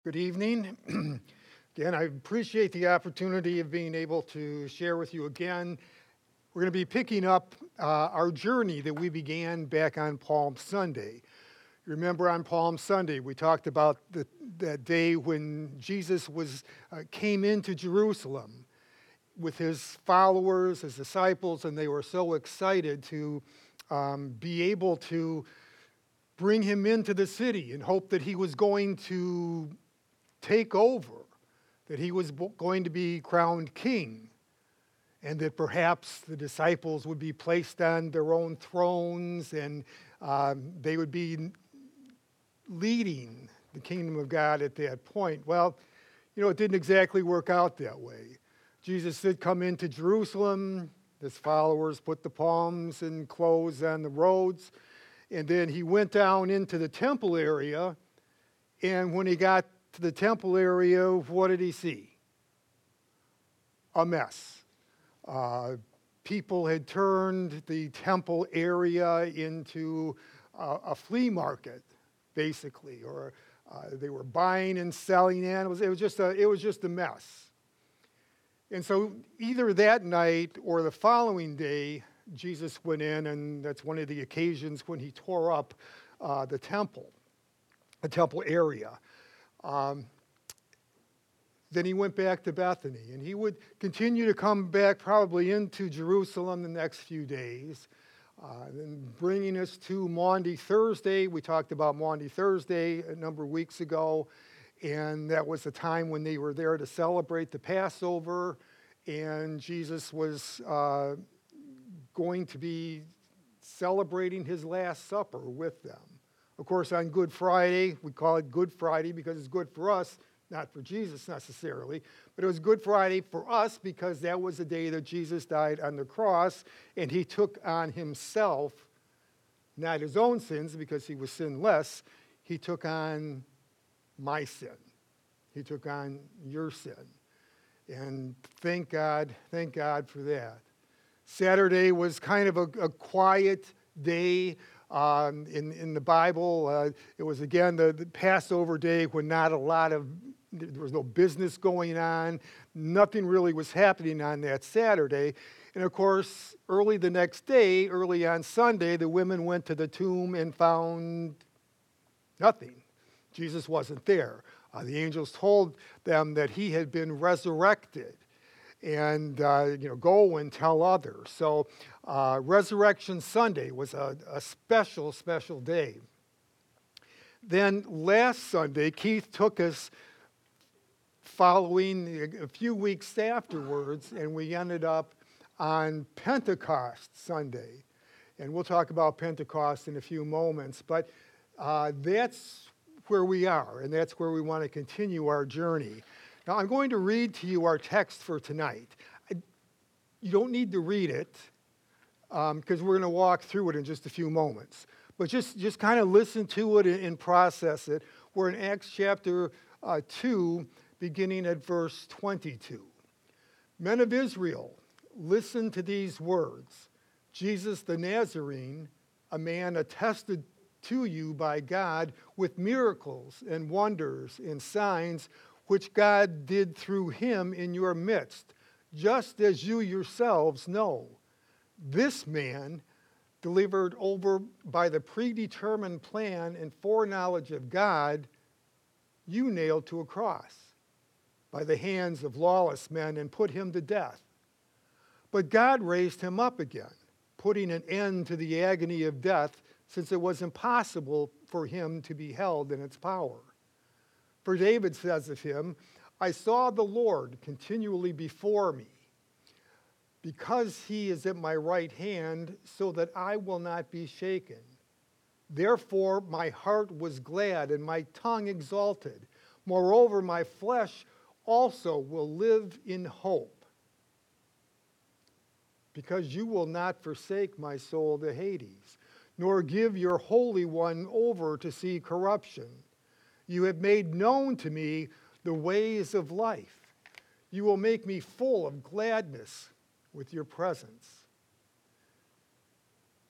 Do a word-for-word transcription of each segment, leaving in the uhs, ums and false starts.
Good evening. Again, I appreciate the opportunity of being able to share with you again. We're going to be picking up uh, our journey that we began back on Palm Sunday. Remember on Palm Sunday, we talked about the, that day when Jesus was uh, came into Jerusalem with his followers, his disciples, and they were so excited to um, be able to bring him into the city and hope that he was going to take over, that he was going to be crowned king, and that perhaps the disciples would be placed on their own thrones and um, they would be leading the kingdom of God at that point. Well, you know, it didn't exactly work out that way. Jesus did come into Jerusalem. His followers put the palms and clothes on the roads, and then he went down into the temple area, and when he got to the temple area, what did he see? A mess. Uh, people had turned the temple area into uh, a flea market, basically, or uh, they were buying and selling animals. It was just a, it was just a mess. And so either that night or the following day, Jesus went in, and that's one of the occasions when he tore up uh, the temple, the temple area. Um, then he went back to Bethany, and he would continue to come back probably into Jerusalem the next few days. Uh, then bringing us to Maundy Thursday. We talked about Maundy Thursday a number of weeks ago, and that was the time when they were there to celebrate the Passover, and Jesus was uh, going to be celebrating his Last Supper with them. Of course, on Good Friday, we call it Good Friday because it's good for us, not for Jesus necessarily, but it was Good Friday for us because that was the day that Jesus died on the cross, and he took on himself, not his own sins because he was sinless, he took on my sin. He took on your sin. And thank God, thank God for that. Saturday was kind of a, a quiet day. Um, in, in the Bible, uh, it was again the, the Passover day when not a lot of, there was no business going on. Nothing really was happening on that Saturday. And of course, early the next day, early on Sunday, the women went to the tomb and found nothing. Jesus wasn't there. Uh, the angels told them that he had been resurrected. And, uh, you know, go and tell others. So uh, Resurrection Sunday was a, a special, special day. Then last Sunday, Keith took us following a, a few weeks afterwards, and we ended up on Pentecost Sunday. And we'll talk about Pentecost in a few moments. But uh, that's where we are, and that's where we want to continue our journey. Now, I'm going to read to you our text for tonight. I, you don't need to read it because um, we're going to walk through it in just a few moments. But just, just kind of listen to it and, and process it. We're in Acts chapter uh, two, beginning at verse twenty-two. Men of Israel, listen to these words. Jesus the Nazarene, a man attested to you by God with miracles and wonders and signs which God did through him in your midst, just as you yourselves know. This man, delivered over by the predetermined plan and foreknowledge of God, you nailed to a cross by the hands of lawless men and put him to death. But God raised him up again, putting an end to the agony of death, since it was impossible for him to be held in its power. For David says of him, I saw the Lord continually before me, because he is at my right hand, so that I will not be shaken. Therefore my heart was glad and my tongue exalted. Moreover, my flesh also will live in hope, because you will not forsake my soul to Hades, nor give your Holy One over to see corruption. You have made known to me the ways of life. You will make me full of gladness with your presence.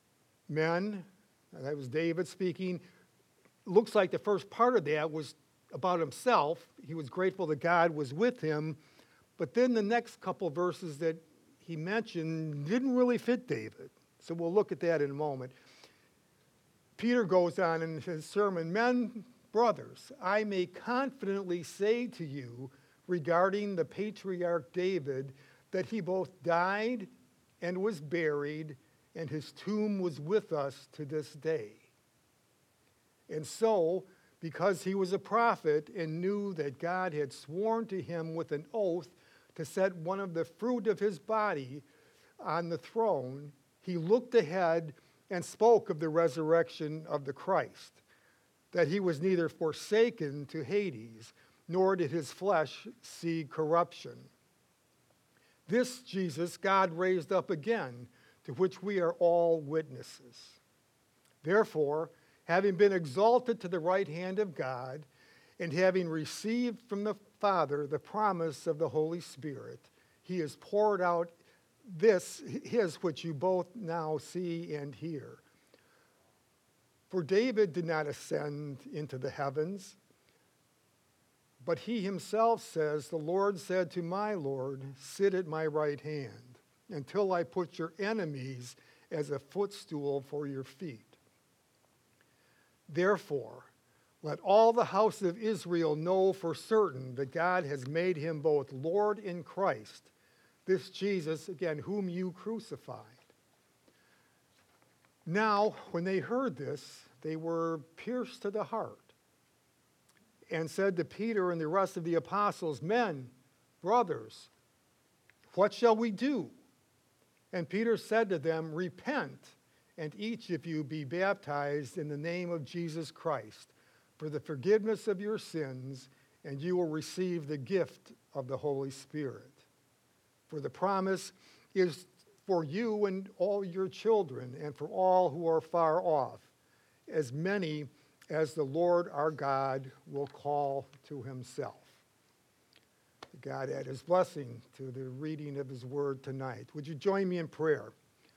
Men, that was David speaking, looks like the first part of that was about himself. He was grateful that God was with him. But then the next couple verses that he mentioned didn't really fit David. So we'll look at that in a moment. Peter goes on in his sermon, "Men, brothers, I may confidently say to you regarding the patriarch David that he both died and was buried, and his tomb was with us to this day. And so, because he was a prophet and knew that God had sworn to him with an oath to set one of the fruit of his body on the throne, he looked ahead and spoke of the resurrection of the Christ, that he was neither forsaken to Hades, nor did his flesh see corruption. This Jesus God raised up again, to which we are all witnesses. Therefore, having been exalted to the right hand of God, and having received from the Father the promise of the Holy Spirit, he has poured out this, his, which you both now see and hear. For David did not ascend into the heavens, but he himself says, the Lord said to my Lord, sit at my right hand, until I put your enemies as a footstool for your feet. Therefore, let all the house of Israel know for certain that God has made him both Lord and Christ, this Jesus, again, whom you crucified. Now, when they heard this, they were pierced to the heart and said to Peter and the rest of the apostles, Men, brothers, what shall we do? And Peter said to them, Repent, and each of you be baptized in the name of Jesus Christ for the forgiveness of your sins, and you will receive the gift of the Holy Spirit. For the promise is for you and all your children, and for all who are far off, as many as the Lord our God will call to himself." God add his blessing to the reading of his word tonight. Would you join me in prayer?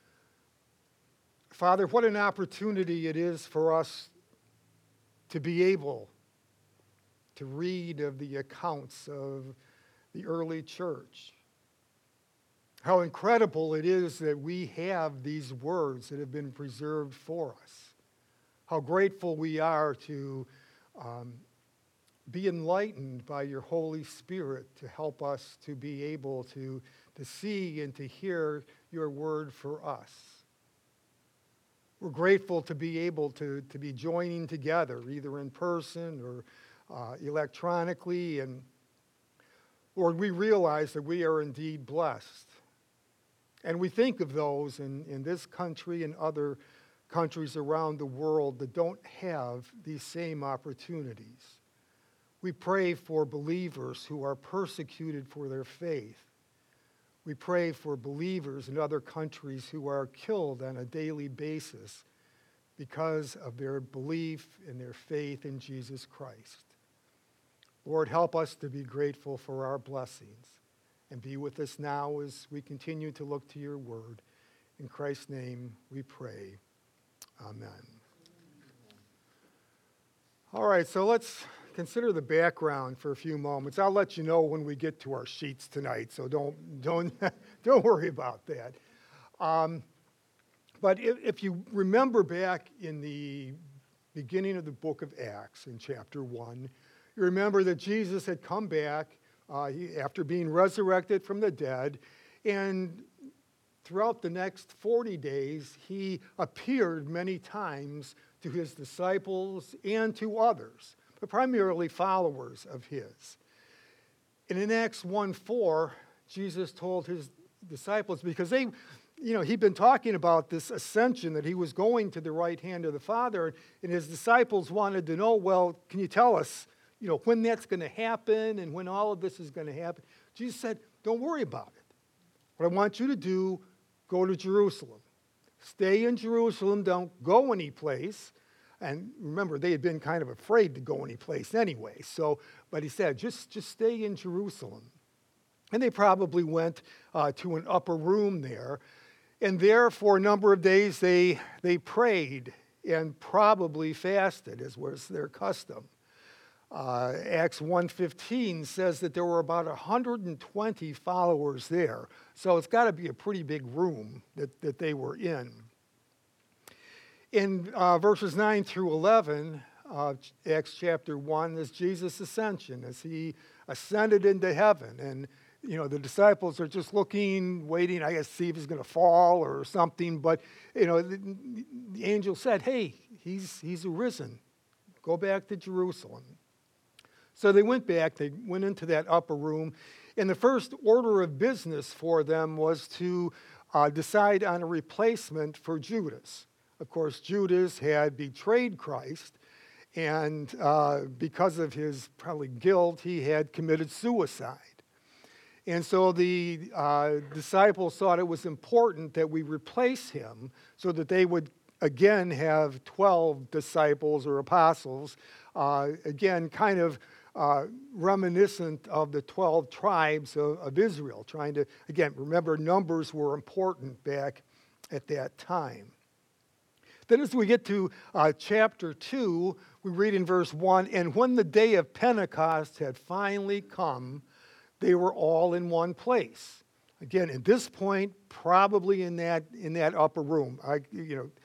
Father, what an opportunity it is for us to be able to read of the accounts of the early church. How incredible it is that we have these words that have been preserved for us. How grateful we are to um, be enlightened by your Holy Spirit to help us to be able to, to see and to hear your word for us. We're grateful to be able to, to be joining together, either in person or uh, electronically. And Lord, we realize that we are indeed blessed. And we think of those in, in this country and other countries around the world that don't have these same opportunities. We pray for believers who are persecuted for their faith. We pray for believers in other countries who are killed on a daily basis because of their belief and their faith in Jesus Christ. Lord, help us to be grateful for our blessings and be with us now as we continue to look to your word. In Christ's name we pray. Amen. All right, so let's consider the background for a few moments. I'll let you know when we get to our sheets tonight, so don't don't don't worry about that. Um, but if, if you remember back in the beginning of the book of Acts, in chapter one, you remember that Jesus had come back uh, he, after being resurrected from the dead, and throughout the next forty days, he appeared many times to his disciples and to others, but primarily followers of his. And in Acts one four, Jesus told his disciples, because they, you know, he'd been talking about this ascension, that he was going to the right hand of the Father, and his disciples wanted to know, well, can you tell us, you know, when that's going to happen and when all of this is going to happen? Jesus said, don't worry about it. What I want you to do, go to Jerusalem. Stay in Jerusalem, don't go anyplace. And remember, they had been kind of afraid to go anyplace anyway. So, but he said, just, just stay in Jerusalem. And they probably went uh, to an upper room there. And there, for a number of days, they, they prayed and probably fasted, as was their custom. Uh, Acts one fifteen says that there were about one hundred twenty followers there. So it's got to be a pretty big room that, that they were in. In uh, verses nine through eleven, uh, Acts chapter one, is Jesus' ascension as he ascended into heaven. And, you know, the disciples are just looking, waiting, I guess, see if he's going to fall or something. But, you know, the, the angel said, hey, he's, he's arisen. Go back to Jerusalem. So they went back, they went into that upper room, and the first order of business for them was to uh, decide on a replacement for Judas. Of course, Judas had betrayed Christ, and uh, because of his probably guilt, he had committed suicide. And so the uh, disciples thought it was important that we replace him so that they would again have twelve disciples or apostles, uh, again, kind of Uh, reminiscent of the twelve tribes of, of Israel, trying to, again, remember numbers were important back at that time. Then as we get to uh, chapter two, we read in verse one, and when the day of Pentecost had finally come, they were all in one place. Again, at this point, probably in that in that upper room. I, you know,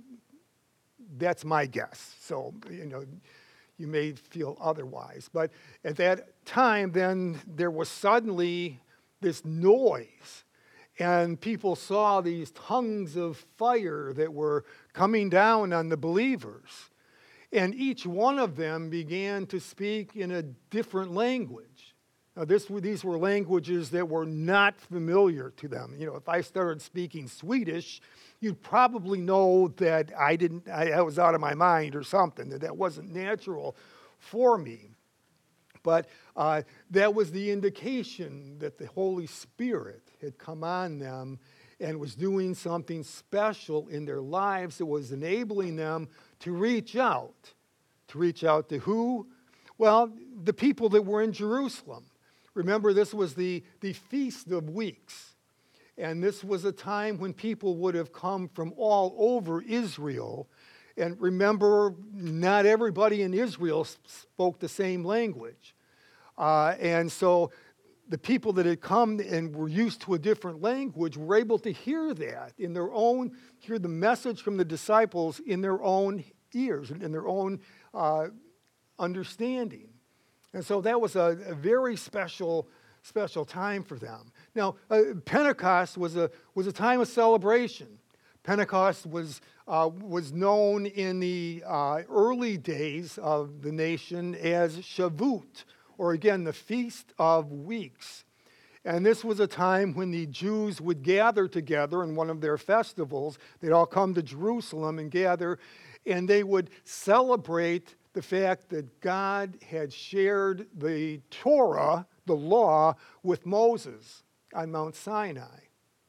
that's my guess. So, you know, you may feel otherwise. But at that time, then, there was suddenly this noise. And people saw these tongues of fire that were coming down on the believers. And each one of them began to speak in a different language. Now, this, these were languages that were not familiar to them. You know, if I started speaking Swedish, you'd probably know that I didn't, I, I was out of my mind or something, that that wasn't natural for me. But uh, that was the indication that the Holy Spirit had come on them and was doing something special in their lives that was enabling them to reach out. To reach out to who? Well, the people that were in Jerusalem. Remember, this was the, the Feast of Weeks. And this was a time when people would have come from all over Israel. And remember, not everybody in Israel spoke the same language. Uh, and so the people that had come and were used to a different language were able to hear that in their own, hear the message from the disciples in their own ears, in their own uh, understanding. And so that was a, a very special, special time for them. Now, uh, Pentecost was a was a time of celebration. Pentecost was uh, was known in the uh, early days of the nation as Shavuot, or again, the Feast of Weeks. And this was a time when the Jews would gather together in one of their festivals. They'd all come to Jerusalem and gather, and they would celebrate the fact that God had shared the Torah, the law, with Moses on Mount Sinai.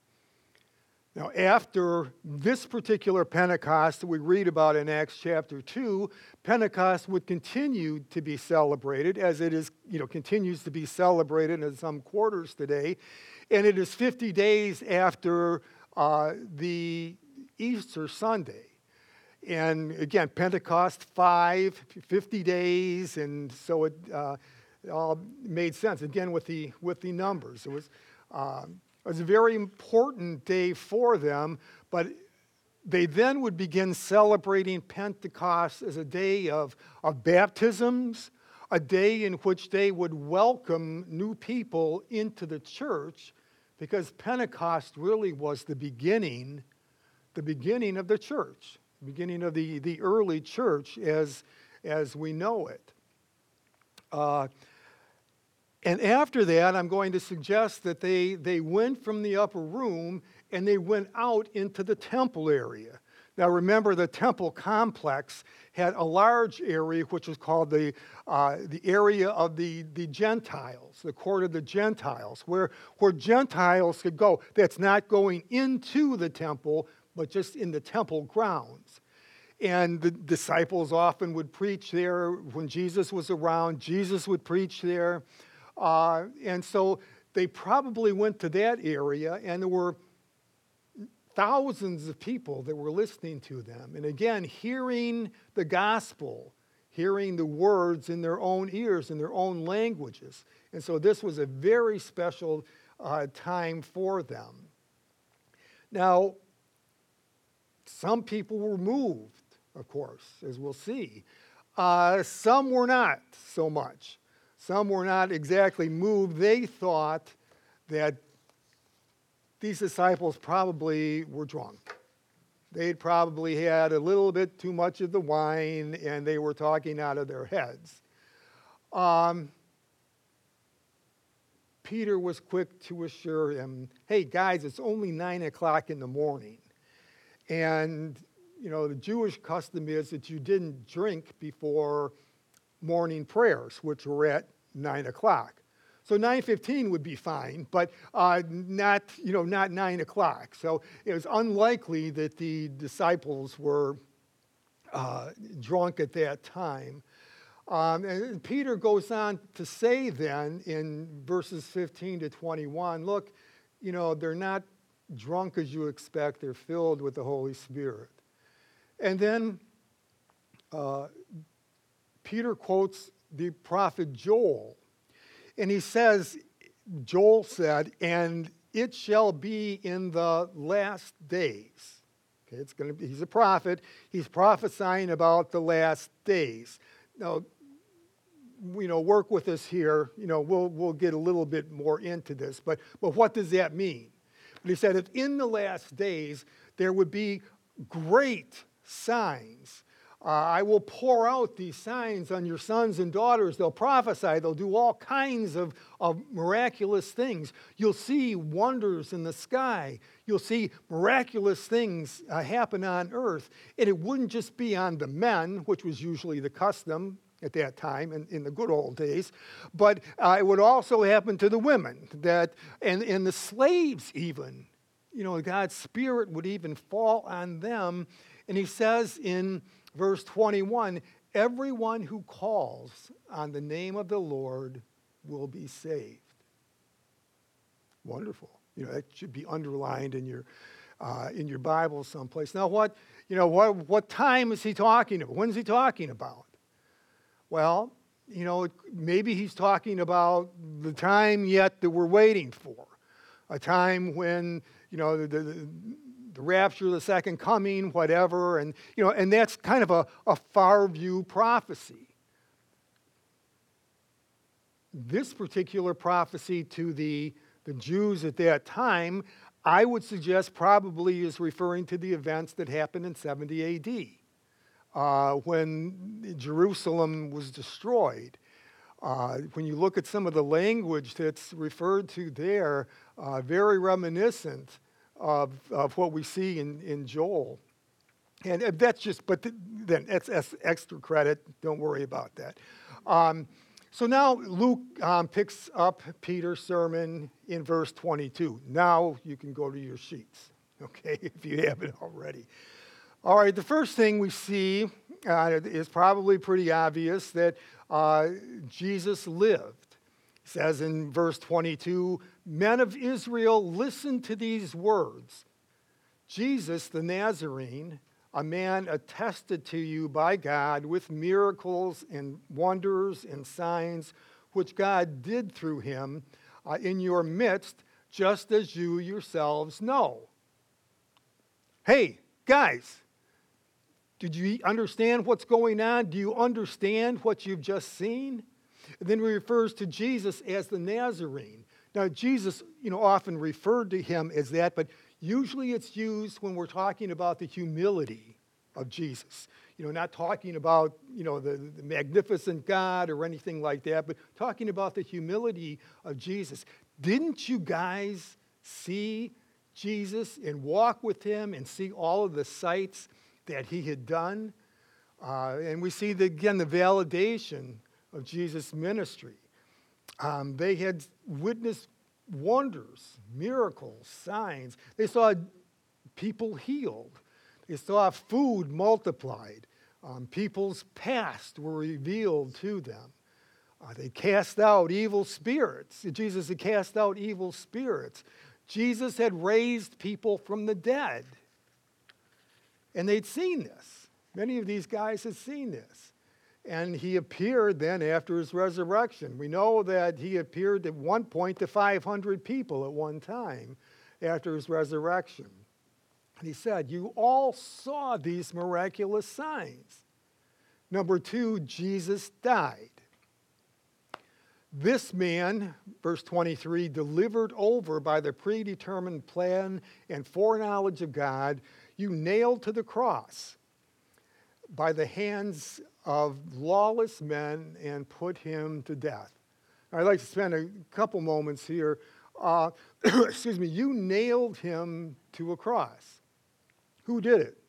Now, after this particular Pentecost that we read about in Acts chapter two, Pentecost would continue to be celebrated as it is, you know, continues to be celebrated in some quarters today. And it is fifty days after uh, the Easter Sunday. And again, Pentecost, five, fifty days, and so it, uh, it all made sense. Again, with the with the numbers, it was uh, it was a very important day for them. But they then would begin celebrating Pentecost as a day of of baptisms, a day in which they would welcome new people into the church, because Pentecost really was the beginning, the beginning of the church. Beginning of the, the early church as, as we know it. Uh, and after that, I'm going to suggest that they, they went from the upper room and they went out into the temple area. Now remember, the temple complex had a large area which was called the, uh, the area of the, the Gentiles, the court of the Gentiles, where, where Gentiles could go. That's not going into the temple, but just in the temple grounds. And the disciples often would preach there. When Jesus was around, Jesus would preach there. Uh, and so they probably went to that area, and there were thousands of people that were listening to them. And again, hearing the gospel, hearing the words in their own ears, in their own languages. And so this was a very special uh, time for them. Now, some people were moved, of course, as we'll see. Uh, some were not so much. Some were not exactly moved. They thought that these disciples probably were drunk. They'd probably had a little bit too much of the wine, and they were talking out of their heads. Um, Peter was quick to assure him, hey, guys, it's only nine o'clock in the morning. And, you know, the Jewish custom is that you didn't drink before morning prayers, which were at nine o'clock. So nine fifteen would be fine, but uh, not, you know, not nine o'clock. So it was unlikely that the disciples were uh, drunk at that time. Um, and Peter goes on to say then in verses fifteen to twenty-one, look, you know, they're not drunk as you expect. They're filled with the Holy Spirit. And then uh, Peter quotes the prophet Joel. And he says, Joel said, and it shall be in the last days. Okay, it's going to be, he's a prophet. He's prophesying about the last days. Now, you know, work with us here. You know, we'll we'll get a little bit more into this. But but what does that mean? But he said, if in the last days there would be great signs. Uh, I will pour out these signs on your sons and daughters. They'll prophesy. They'll do all kinds of, of miraculous things. You'll see wonders in the sky. You'll see miraculous things uh, happen on earth. And it wouldn't just be on the men, which was usually the custom at that time in, in the good old days, but uh, it would also happen to the women that, and, and the slaves even. You know, God's Spirit would even fall on them. And he says in verse twenty-one, everyone who calls on the name of the Lord will be saved. Wonderful. You know, that should be underlined in your uh, in your Bible someplace. Now, what you know, what what time is he talking about? When is he talking about? Well, you know, maybe he's talking about the time yet that we're waiting for, a time when you know the. the The rapture, the second coming, whatever, and you know, and that's kind of a, a far view prophecy. This particular prophecy to the, the Jews at that time, I would suggest probably is referring to the events that happened in seventy A D, uh, when Jerusalem was destroyed. Uh, when you look at some of the language that's referred to there, uh, very reminiscent Of, of what we see in, in Joel. And that's just, but th- then that's, that's extra credit. Don't worry about that. Um, so now Luke um, picks up Peter's sermon in verse twenty-two. Now you can go to your sheets, okay, if you haven't already. All right, the first thing we see uh, is probably pretty obvious, that uh, Jesus lived. It says in verse twenty-two, men of Israel, listen to these words. Jesus the Nazarene, a man attested to you by God with miracles and wonders and signs, which God did through him uh, in your midst, just as you yourselves know. Hey, guys, did you understand what's going on? Do you understand what you've just seen? And then he refers to Jesus as the Nazarene. Now, Jesus, you know, often referred to him as that, but usually it's used when we're talking about the humility of Jesus. You know, not talking about, you know, the, the magnificent God or anything like that, but talking about the humility of Jesus. Didn't you guys see Jesus and walk with him and see all of the sights that he had done? Uh, and we see, the, again, the validation of Jesus' ministry. Um, they had witnessed wonders, miracles, signs. They saw people healed. They saw food multiplied. Um, people's past were revealed to them. Uh, they cast out evil spirits. Jesus had cast out evil spirits. Jesus had raised people from the dead. And they'd seen this. Many of these guys had seen this. And he appeared then after his resurrection. We know that he appeared at one point to five hundred people at one time after his resurrection. And he said, you all saw these miraculous signs. Number two, Jesus died. This man, verse twenty-three, delivered over by the predetermined plan and foreknowledge of God, you nailed to the cross by the hands of lawless men and put him to death. I'd like to spend a couple moments here. Uh, excuse me, you nailed him to a cross. Who did it?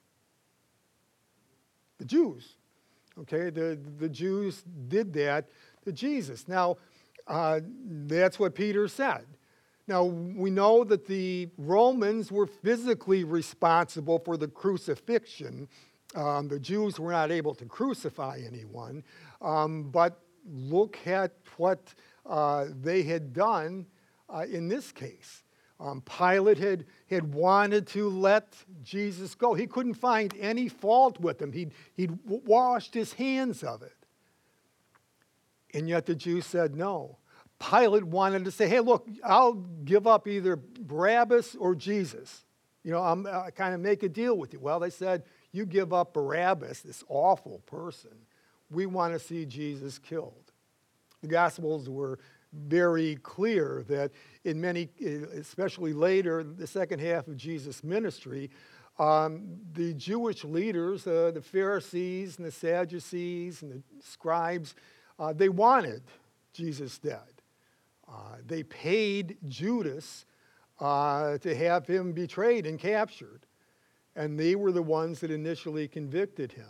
The Jews. Okay, the, the Jews did that to Jesus. Now, uh, that's what Peter said. Now, we know that the Romans were physically responsible for the crucifixion. Um, the Jews were not able to crucify anyone, um, but look at what uh, they had done uh, in this case. Um, Pilate had, had wanted to let Jesus go. He couldn't find any fault with him. He'd, he'd washed his hands of it. And yet the Jews said no. Pilate wanted to say, hey, look, I'll give up either Barabbas or Jesus. You know, I'm I kind of make a deal with you. Well, they said, you give up Barabbas, this awful person. We want to see Jesus killed. The Gospels were very clear that in many, especially later, the second half of Jesus' ministry, um, the Jewish leaders, uh, the Pharisees and the Sadducees and the scribes, uh, they wanted Jesus dead. Uh, they paid Judas uh, to have him betrayed and captured. And they were the ones that initially convicted him.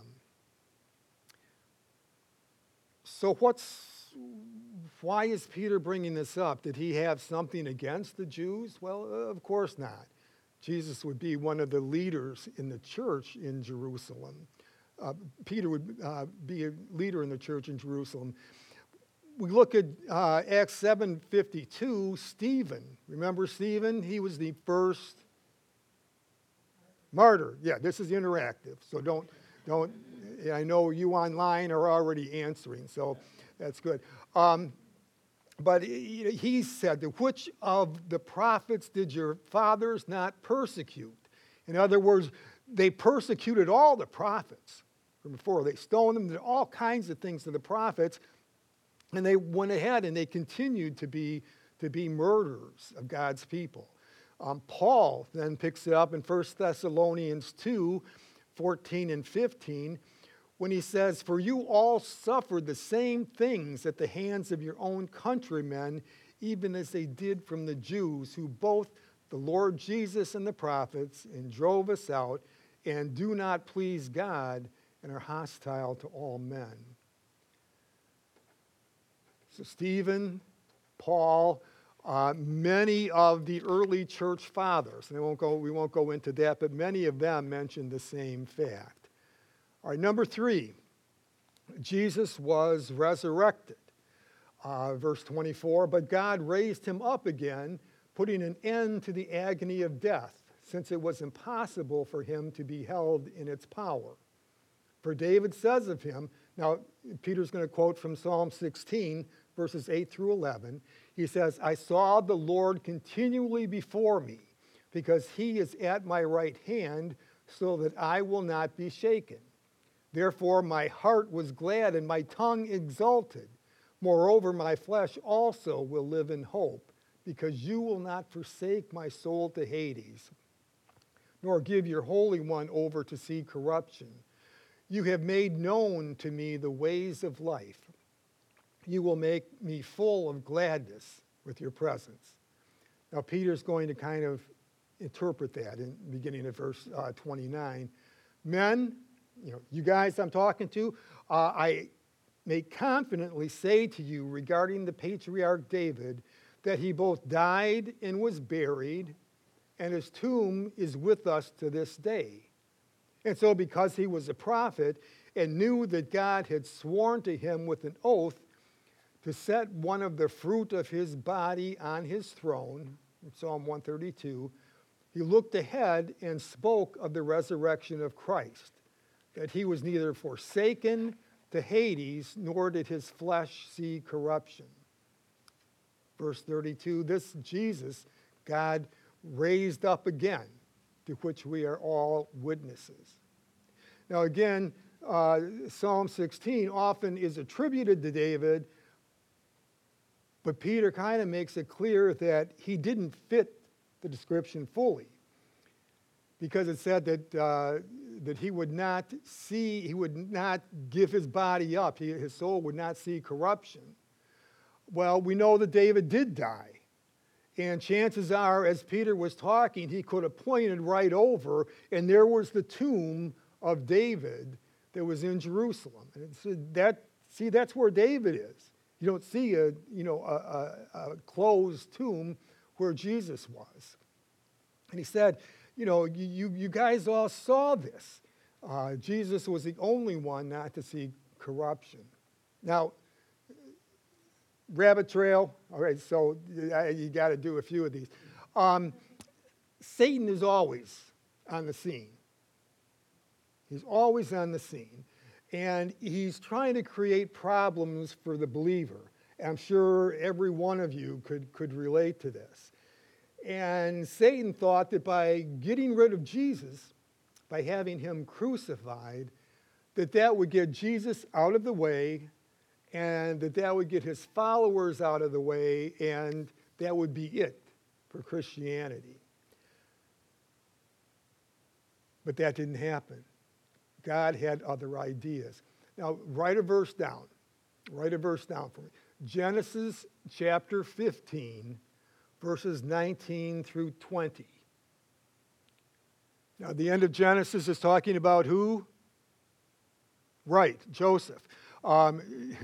So what's, why is Peter bringing this up? Did he have something against the Jews? Well, of course not. Jesus would be one of the leaders in the church in Jerusalem. Uh, Peter would uh, be a leader in the church in Jerusalem. We look at uh, Acts seven fifty-two, Stephen. Remember Stephen? He was the first martyr. Yeah, this is interactive, so don't, don't, I know you online are already answering, so that's good. Um, but he, he said, which of the prophets did your fathers not persecute? In other words, they persecuted all the prophets from before. They stoned them, did all kinds of things to the prophets, and they went ahead and they continued to be, to be murderers of God's people. Um, Paul then picks it up in First Thessalonians two, fourteen and fifteen, when he says, for you all suffered the same things at the hands of your own countrymen, even as they did from the Jews, who both the Lord Jesus and the prophets, and drove us out, and do not please God, and are hostile to all men. So Stephen, Paul, Uh, many of the early church fathers, and I won't go, we won't go into that, but many of them mentioned the same fact. All right, number three, Jesus was resurrected. Uh, verse twenty-four, but God raised him up again, putting an end to the agony of death, since it was impossible for him to be held in its power. For David says of him, now Peter's going to quote from Psalm sixteen, verses eight through eleven. He says, I saw the Lord continually before me, because he is at my right hand, so that I will not be shaken. Therefore my heart was glad and my tongue exulted. Moreover, my flesh also will live in hope, because you will not forsake my soul to Hades, nor give your Holy One over to see corruption. You have made known to me the ways of life. You will make me full of gladness with your presence. Now, Peter's going to kind of interpret that in the beginning of verse uh, twenty-nine. Men, you know, you guys I'm talking to, uh, I may confidently say to you regarding the patriarch David that he both died and was buried, and his tomb is with us to this day. And so because he was a prophet and knew that God had sworn to him with an oath to set one of the fruit of his body on his throne, in Psalm one thirty-two, he looked ahead and spoke of the resurrection of Christ, that he was neither forsaken to Hades, nor did his flesh see corruption. Verse thirty-two, this Jesus God raised up again, to which we are all witnesses. Now again, uh, Psalm sixteen often is attributed to David, but Peter kind of makes it clear that he didn't fit the description fully, because it said that uh, that he would not see, he would not give his body up, he, his soul would not see corruption. Well, we know that David did die. And chances are, as Peter was talking, he could have pointed right over, and there was the tomb of David that was in Jerusalem. And it said that, see, that's where David is. You don't see a, you know, a, a, a closed tomb where Jesus was. And he said, you know, you, you guys all saw this. Uh, Jesus was the only one not to see corruption. Now, rabbit trail, all right, so you got to do a few of these. Um, Satan is always on the scene. He's always on the scene. And he's trying to create problems for the believer. I'm sure every one of you could, could relate to this. And Satan thought that by getting rid of Jesus, by having him crucified, that that would get Jesus out of the way, and that that would get his followers out of the way, and that would be it for Christianity. But that didn't happen. God had other ideas. Now, write a verse down. Write a verse down for me. Genesis chapter fifteen, verses nineteen through twenty. Now, the end of Genesis is talking about who? Right, Joseph. Um,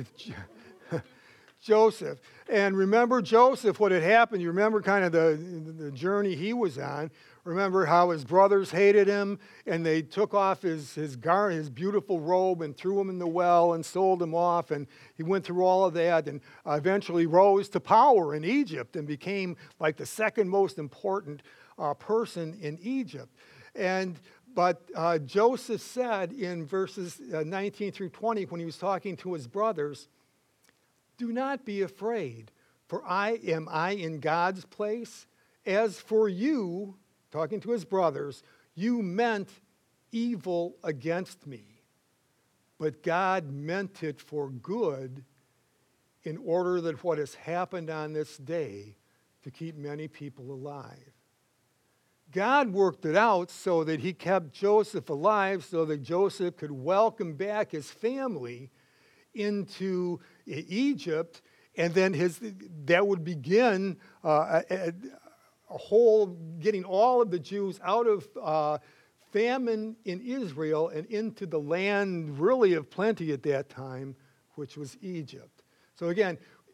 Joseph. And remember Joseph, what had happened. You remember kind of the, the journey he was on. Remember how his brothers hated him, and they took off his, his garment, his beautiful robe, and threw him in the well and sold him off. And he went through all of that, and uh, eventually rose to power in Egypt and became like the second most important uh, person in Egypt. And But uh, Joseph said in verses uh, nineteen through twenty, when he was talking to his brothers, do not be afraid, for I am I in God's place. As for you, talking to his brothers, you meant evil against me, but God meant it for good, in order that what has happened on this day to keep many people alive. God worked it out so that he kept Joseph alive, so that Joseph could welcome back his family into Egypt, and then his that would begin uh, a, a whole, getting all of the Jews out of uh, famine in Israel and into the land really of plenty at that time, which was Egypt. So again,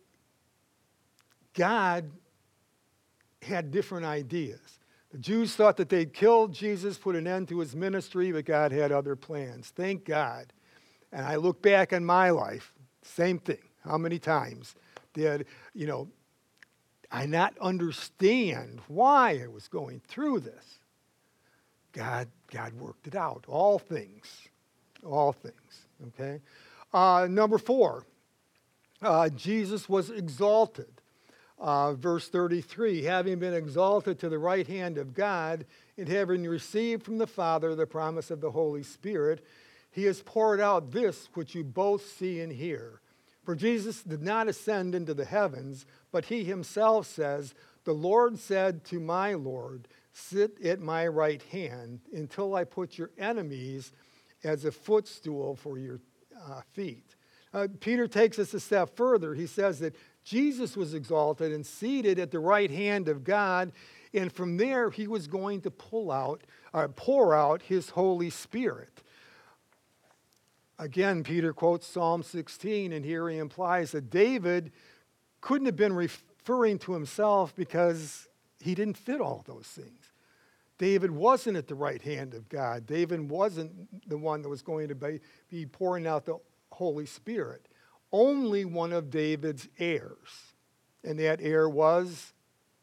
God had different ideas. The Jews thought that they'd killed Jesus, put an end to his ministry, but God had other plans. Thank God. And I look back on my life, same thing. How many times did, you know, I not understand why I was going through this? God, God worked it out. All things. All things. Okay? Uh, number four, uh, Jesus was exalted. Uh, verse thirty-three, having been exalted to the right hand of God, and having received from the Father the promise of the Holy Spirit, he has poured out this which you both see and hear. For Jesus did not ascend into the heavens, but he himself says, the Lord said to my Lord, sit at my right hand until I put your enemies as a footstool for your uh, feet. Uh, Peter takes us a step further. He says that Jesus was exalted and seated at the right hand of God, and from there he was going to pull out, uh, pour out his Holy Spirit. Again, Peter quotes Psalm sixteen, and here he implies that David couldn't have been referring to himself because he didn't fit all those things. David wasn't at the right hand of God. David wasn't the one that was going to be, be pouring out the Holy Spirit. Only one of David's heirs, and that heir was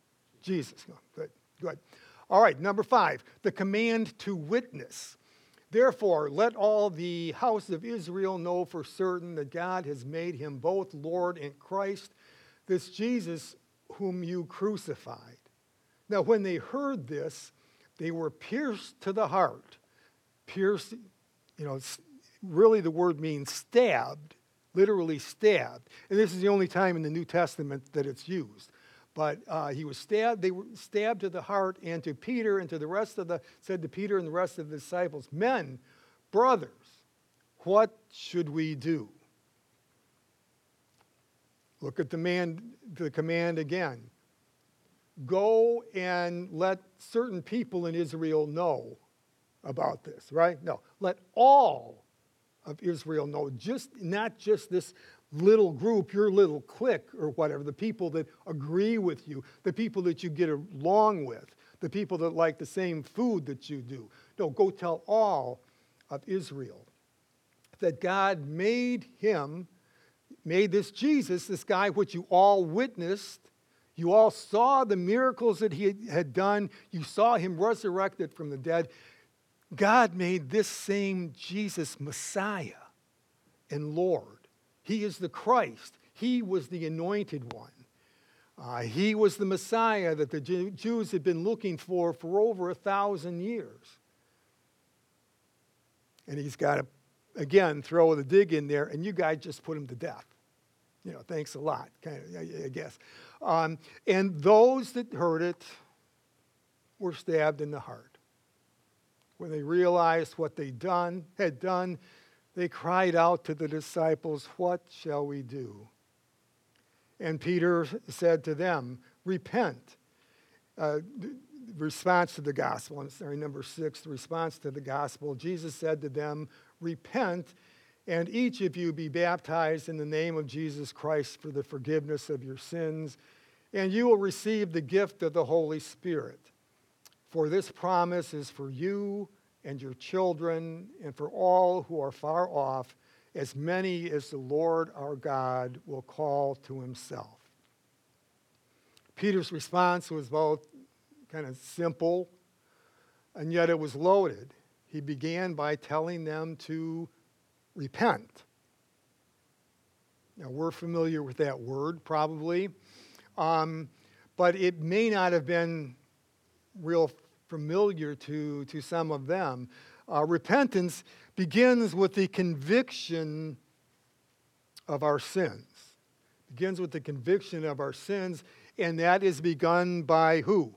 Jesus. Good, good. All right, number five, the command to witness. Therefore, let all the house of Israel know for certain that God has made him both Lord and Christ, this Jesus whom you crucified. Now, when they heard this, they were pierced to the heart. Pierced, you know, really the word means stabbed, literally stabbed. And this is the only time in the New Testament that it's used. But uh, he was stabbed, they were stabbed to the heart, and to Peter and to the rest of the, said to Peter and the rest of the disciples, men, brothers, what should we do? Look at the, man, the command again. Go and let certain people in Israel know about this, right? No, let all of Israel know, just not just this little group, your little clique or whatever, the people that agree with you, the people that you get along with, the people that like the same food that you do. No, go tell all of Israel that God made him, made this Jesus, this guy which you all witnessed. You all saw the miracles that he had done. You saw him resurrected from the dead. God made this same Jesus Messiah and Lord. He is the Christ. He was the anointed one. Uh, he was the Messiah that the Jews had been looking for for over a thousand years. And he's got to, again, throw the dig in there, and you guys just put him to death. You know, thanks a lot, kind of, I, I guess. Um, and those that heard it were stabbed in the heart. When they realized what they done had done, they cried out to the disciples, "What shall we do?" And Peter said to them, "Repent." Uh, the response to the gospel, I'm sorry, number six, the response to the gospel. Jesus said to them, "Repent, and each of you be baptized in the name of Jesus Christ for the forgiveness of your sins, and you will receive the gift of the Holy Spirit. For this promise is for you and your children, and for all who are far off, as many as the Lord our God will call to himself." Peter's response was both kind of simple, and yet it was loaded. He began by telling them to repent. Now, we're familiar with that word, probably, um, but it may not have been real familiar to, to some of them. Uh, repentance begins with the conviction of our sins. Begins with the conviction of our sins, and that is begun by who?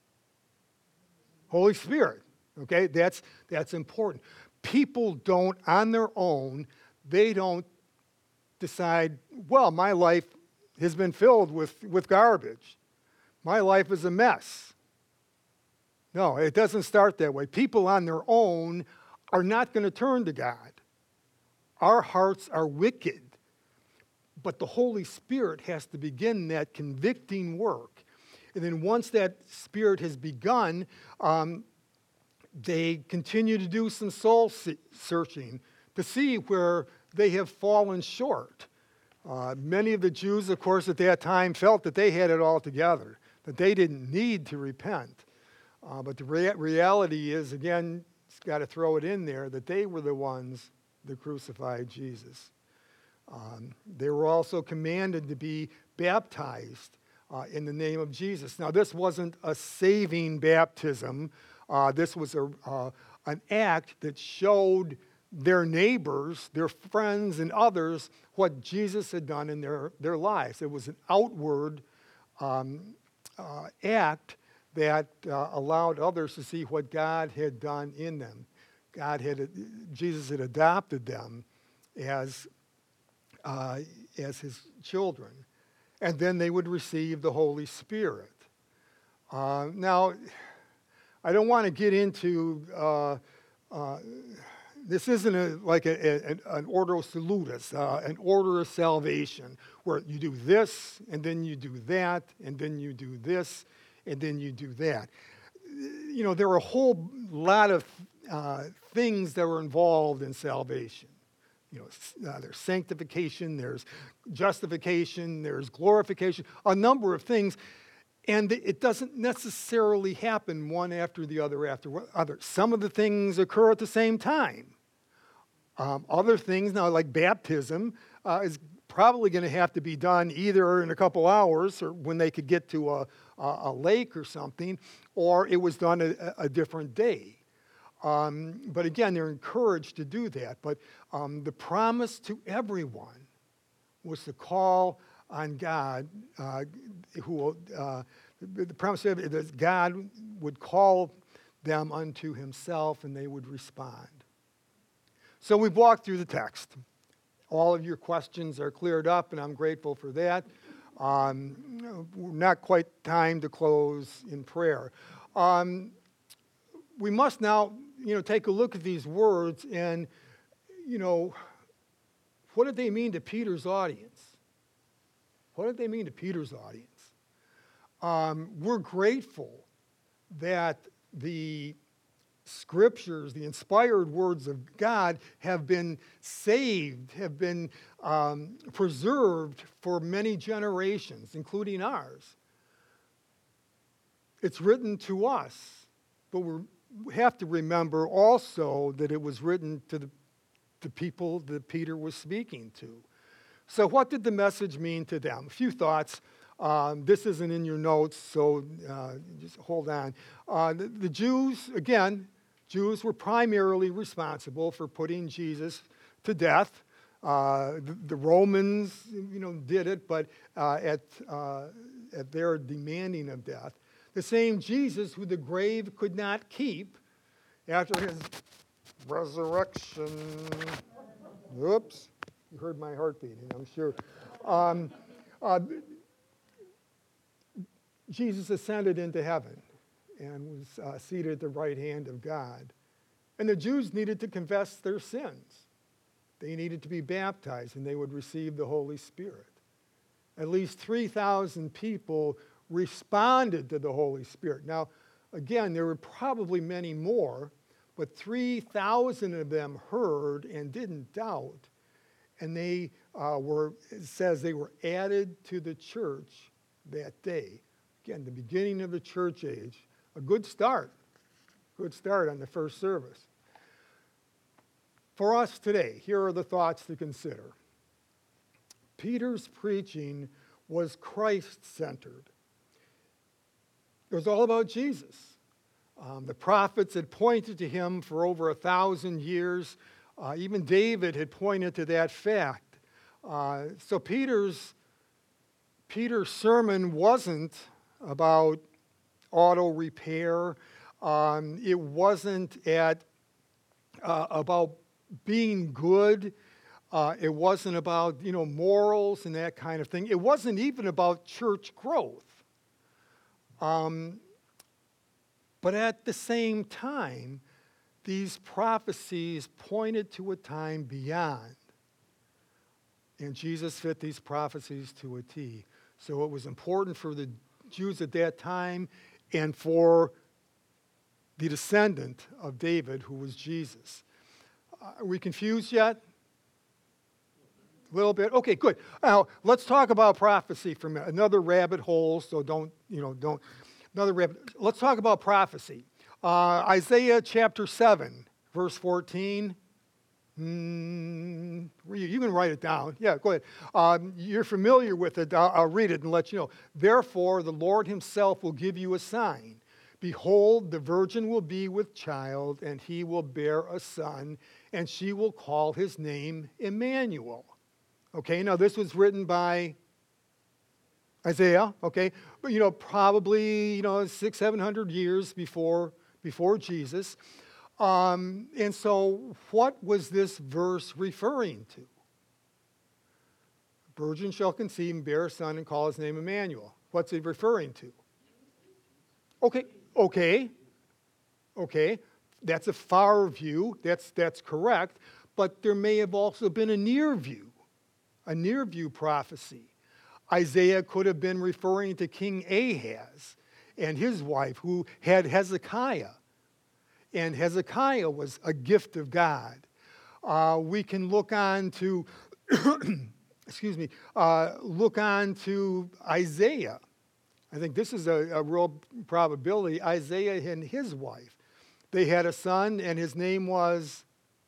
Holy Spirit. Okay, that's that's important. People don't, on their own, they don't decide, well, my life has been filled with, with garbage. My life is a mess. No, it doesn't start that way. People on their own are not going to turn to God. Our hearts are wicked. But the Holy Spirit has to begin that convicting work. And then once that Spirit has begun, um, they continue to do some soul searching to see where they have fallen short. Uh, many of the Jews, of course, at that time felt that they had it all together, that they didn't need to repent. Uh, but the rea- reality is, again, it's got to throw it in there, that they were the ones that crucified Jesus. Um, they were also commanded to be baptized uh, in the name of Jesus. Now, this wasn't a saving baptism. Uh, this was a, uh, an act that showed their neighbors, their friends, and others what Jesus had done in their, their lives. It was an outward um, uh, act that uh, allowed others to see what God had done in them. God had, Jesus had adopted them as, uh, as his children. And then they would receive the Holy Spirit. Uh, now, I don't want to get into, uh, uh, this isn't a, like a, a, an ordo salutis, uh, an order of salvation, where you do this, and then you do that, and then you do this, and then you do that. You know, there are a whole lot of uh, things that were involved in salvation. You know, uh, there's sanctification, there's justification, there's glorification, a number of things. And it doesn't necessarily happen one after the other after the other. Some of the things occur at the same time. Um, other things, now like baptism, uh, is probably going to have to be done either in a couple hours or when they could get to a, a, a lake or something, or it was done a, a different day. Um, but again, they're encouraged to do that. But um, the promise to everyone was to call on God, uh, who uh, the, the promise that God would call them unto himself and they would respond. So we've walked through the text. All of your questions are cleared up, and I'm grateful for that. Um, not quite time to close in prayer. Um, we must now, you know, take a look at these words and, you know, what did they mean to Peter's audience? What did they mean to Peter's audience? Um, we're grateful that the scriptures, the inspired words of God, have been saved, have been um, preserved for many generations, including ours. It's written to us, but we're, we have to remember also that it was written to the, the people that Peter was speaking to. So what did the message mean to them? A few thoughts. Um, this isn't in your notes, so uh, just hold on. Uh, the, the Jews, again, Jews were primarily responsible for putting Jesus to death. Uh, the, the Romans, you know, did it, but uh, at, uh, at their demanding of death. The same Jesus who the grave could not keep after his resurrection. Oops. You heard my heart beating, I'm sure. Um, uh, Jesus ascended into heaven and was uh, seated at the right hand of God. And the Jews needed to confess their sins. They needed to be baptized, and they would receive the Holy Spirit. At least three thousand people responded to the Holy Spirit. Now, again, there were probably many more, but three thousand of them heard and didn't doubt. And they uh, were, it says they were added to the church that day. Again, the beginning of the church age. A good start. Good start on the first service. For us today, here are the thoughts to consider. Peter's preaching was Christ-centered. It was all about Jesus. Um, the prophets had pointed to him for over a thousand years. Uh, even David had pointed to that fact. Uh, so Peter's, Peter's sermon wasn't about auto repair. Um, it wasn't at, uh, about being good. Uh, it wasn't about, you know, morals and that kind of thing. It wasn't even about church growth. Um, but at the same time, these prophecies pointed to a time beyond. And Jesus fit these prophecies to a T. So it was important for the Jews at that time and for the descendant of David, who was Jesus. Uh, are we confused yet? A little bit? Okay, good. Now, let's talk about prophecy for a minute. Another rabbit hole, so don't, you know, don't, another rabbit. Let's talk about prophecy. Uh, Isaiah chapter seven, verse fourteen. Mm, you can write it down. Yeah, go ahead. Um, you're familiar with it. I'll, I'll read it and let you know. Therefore, the Lord himself will give you a sign. Behold, the virgin will be with child, and he will bear a son, and she will call his name Emmanuel. Okay, now this was written by Isaiah, okay? But, you know, probably, you know, six, seven hundred years before before Jesus. Um, and so what was this verse referring to? Virgin shall conceive and bear a son and call his name Emmanuel. What's it referring to? Okay, okay, okay. That's a far view. That's, that's correct. But there may have also been a near view, a near view prophecy. Isaiah could have been referring to King Ahaz and his wife, who had Hezekiah. And Hezekiah was a gift of God. Uh, we can look on to, excuse me, uh, look on to Isaiah. I think this is a, a real probability, Isaiah and his wife. They had a son, and his name was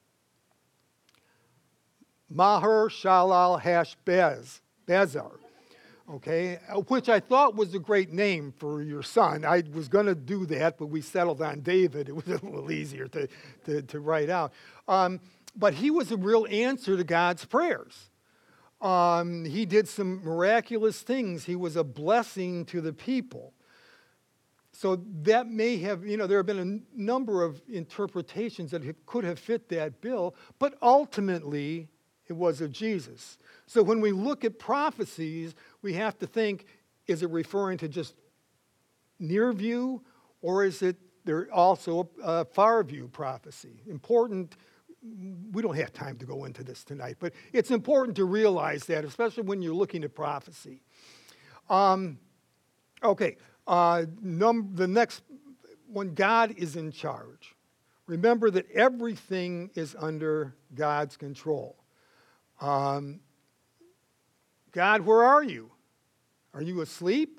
Maher Shalal Hashbaz, Bazar, okay, which I thought was a great name for your son. I was going to do that, but we settled on David. It was a little easier to, to, to write out. Um, but he was a real answer to God's prayers. Um, he did some miraculous things. He was a blessing to the people. So that may have, you know, there have been a n- number of interpretations that have, could have fit that bill, but ultimately it was of Jesus. So when we look at prophecies, we have to think, is it referring to just near view, or is it there also a far view prophecy? Important. We don't have time to go into this tonight, but it's important to realize that, especially when you're looking at prophecy. Um, okay. Uh, num- the next one, God is in charge. Remember that everything is under God's control. Um, God, where are you? Are you asleep?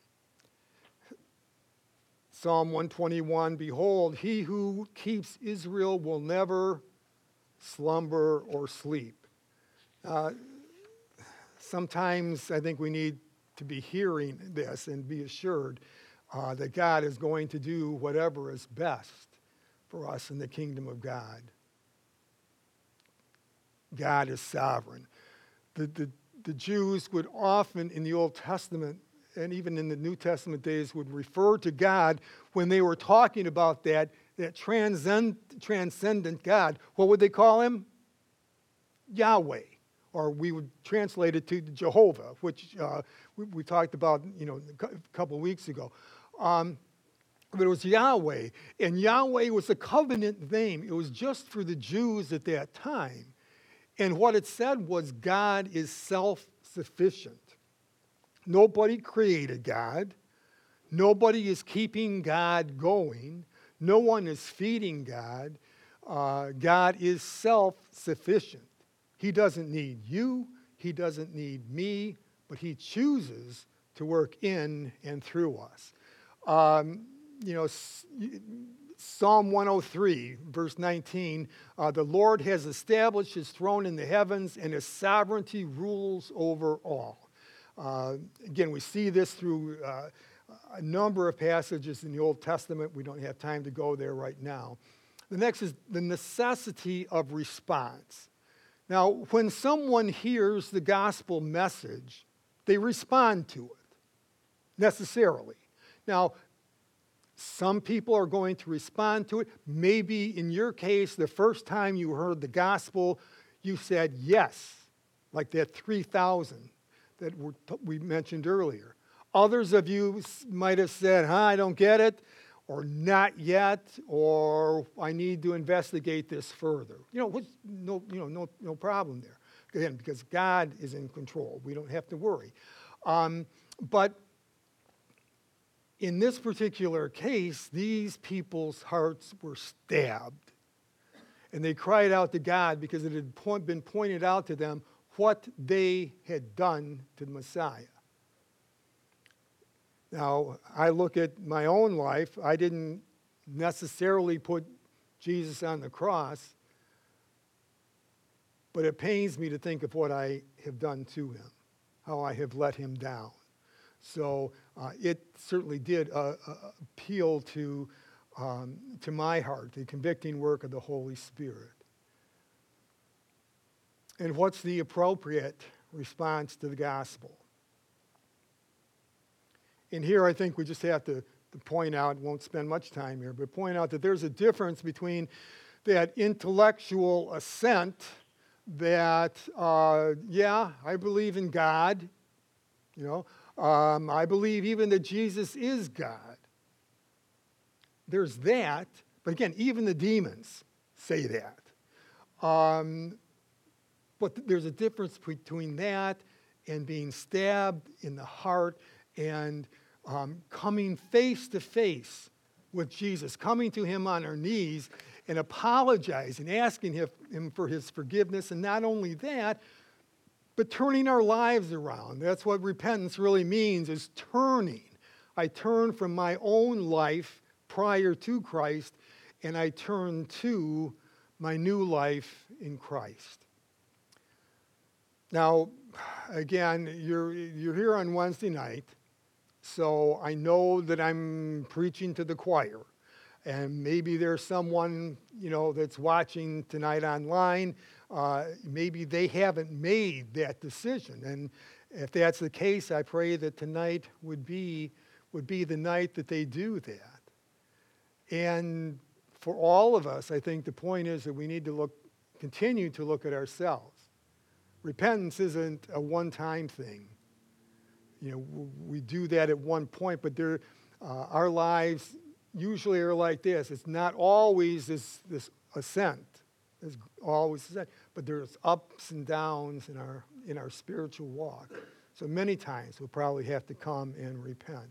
Psalm one twenty-one, behold, he who keeps Israel will never slumber or sleep. Uh, sometimes I think we need to be hearing this and be assured uh, that God is going to do whatever is best for us in the kingdom of God. God is sovereign. The, the, the Jews would often in the Old Testament and even in the New Testament days would refer to God when they were talking about that, that transcend, transcendent God. What would they call him? Yahweh. Or we would translate it to Jehovah, which uh, we, we talked about, you know, a couple weeks ago. Um, but it was Yahweh, and Yahweh was a covenant name. It was just for the Jews at that time. And what it said was God is self-sufficient. Nobody created God. Nobody is keeping God going. No one is feeding God. Uh, God is self-sufficient. He doesn't need you, he doesn't need me, but he chooses to work in and through us. Um, you know, Psalm one oh three, verse nineteen, uh, the Lord has established his throne in the heavens, and his sovereignty rules over all. Uh, again, we see this through uh, a number of passages in the Old Testament. We don't have time to go there right now. The next is the necessity of response. Now, when someone hears the gospel message, they respond to it, necessarily. Now, some people are going to respond to it. Maybe in your case, the first time you heard the gospel, you said yes, like that three thousand that we mentioned earlier. Others of you might have said, huh, I don't get it, or not yet, or I need to investigate this further. You know, what's, no, you know, no, no problem there. Again, because God is in control. We don't have to worry. Um, but in this particular case, these people's hearts were stabbed. And they cried out to God because it had point, been pointed out to them what they had done to the Messiah. Now, I look at my own life. I didn't necessarily put Jesus on the cross, but it pains me to think of what I have done to him, how I have let him down. So uh, it certainly did uh, uh, appeal to, um, to my heart, the convicting work of the Holy Spirit. And what's the appropriate response to the gospel? And here I think we just have to, to point out, won't spend much time here, but point out that there's a difference between that intellectual assent that, uh, yeah, I believe in God, you know, um, I believe even that Jesus is God. There's that, but again, even the demons say that. Um, but there's a difference between that and being stabbed in the heart and um, coming face to face with Jesus, coming to him on our knees and apologizing, asking him, him for his forgiveness. And not only that, but turning our lives around. That's what repentance really means, is turning. I turn from my own life prior to Christ, and I turn to my new life in Christ. Now, again, you're, you're here on Wednesday night, so I know that I'm preaching to the choir. And maybe there's someone, you know, that's watching tonight online. Uh, maybe they haven't made that decision. And if that's the case, I pray that tonight would be, would be the night that they do that. And for all of us, I think the point is that we need to look, continue to look at ourselves. Repentance isn't a one-time thing. You know, we do that at one point, but there, uh, our lives usually are like this. It's not always this, this ascent. It's always ascent, but there's ups and downs in our, in our spiritual walk. So many times we'll probably have to come and repent.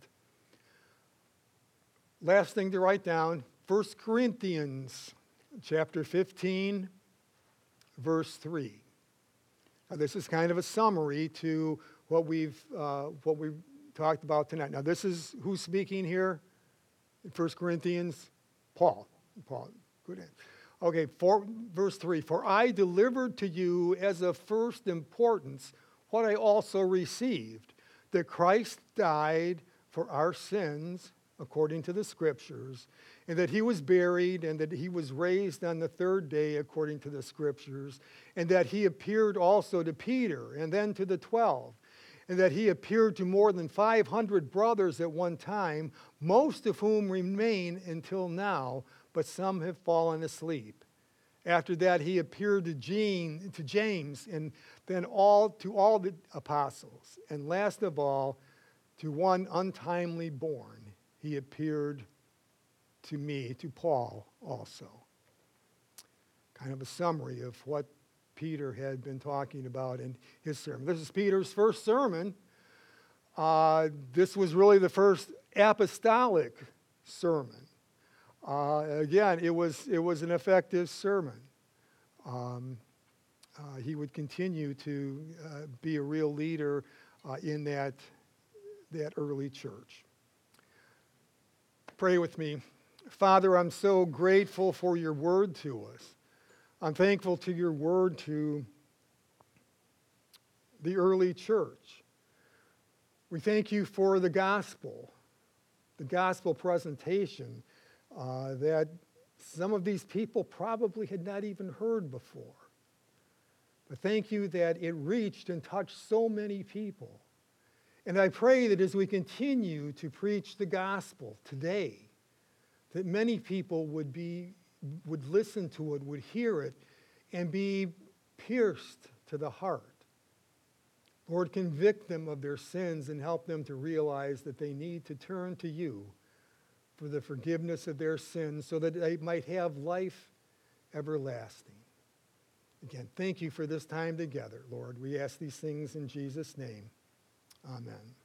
Last thing to write down, First Corinthians chapter fifteen, verse three. Now, this is kind of a summary to what we've, uh, what we've talked about tonight. Now, this is who's speaking here in First Corinthians? Paul. Paul, good answer. Okay, for, verse three. For I delivered to you as of first importance what I also received, that Christ died for our sins according to the Scriptures, and that he was buried, and that he was raised on the third day according to the Scriptures, and that he appeared also to Peter, and then to the twelve, and that he appeared to more than five hundred brothers at one time, most of whom remain until now, but some have fallen asleep. After that, he appeared to, Jean, to James, and then all to all the apostles, and last of all, to one untimely born. He appeared to me, to Paul also. Kind of a summary of what Peter had been talking about in his sermon. This is Peter's first sermon. Uh, this was really the first apostolic sermon. Uh, again, it was, it was an effective sermon. Um, uh, he would continue to uh, be a real leader uh, in that, that early church. Pray with me. Father, I'm so grateful for your word to us. I'm thankful to your word to the early church. We thank you for the gospel, the gospel presentation uh, that some of these people probably had not even heard before. But thank you that it reached and touched so many people. And I pray that as we continue to preach the gospel today, that many people would be, would listen to it, would hear it, and be pierced to the heart. Lord, convict them of their sins and help them to realize that they need to turn to you for the forgiveness of their sins so that they might have life everlasting. Again, thank you for this time together, Lord. We ask these things in Jesus' name. Amen.